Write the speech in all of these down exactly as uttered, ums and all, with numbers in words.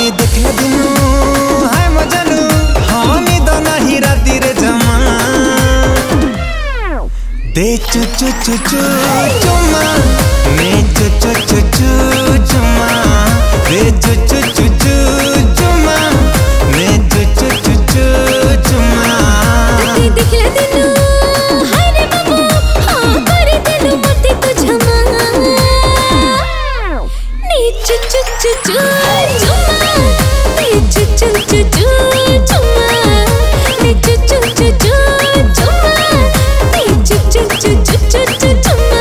जवानी देखले दिनु हाय मजनू हाँ निद नाही राती रे जमा दे चु चु चु चु चुमा ने चु चु चु चु चुमा दे चु चु चु चु चुमा ने चु चु चु चु चुमा तके देखले दिनु हाय रे बाबू हाँ करे दिनु मते तो झमा ने चु चु चु चु चुमा ने चु चु चु चु चुमा ने चु चु चु चु चुमा ने चु चु चु चु चु चुमा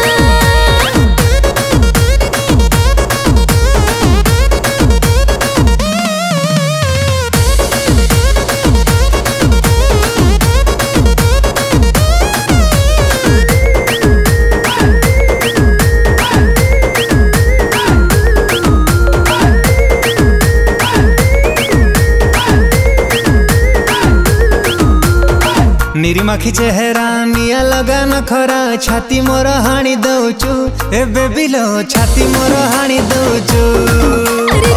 निरीमाखी चेहरा निया लगा न खरा छाती मोर हाणी दउचु ए बेबी लो छाती मोर हाणी दउचु।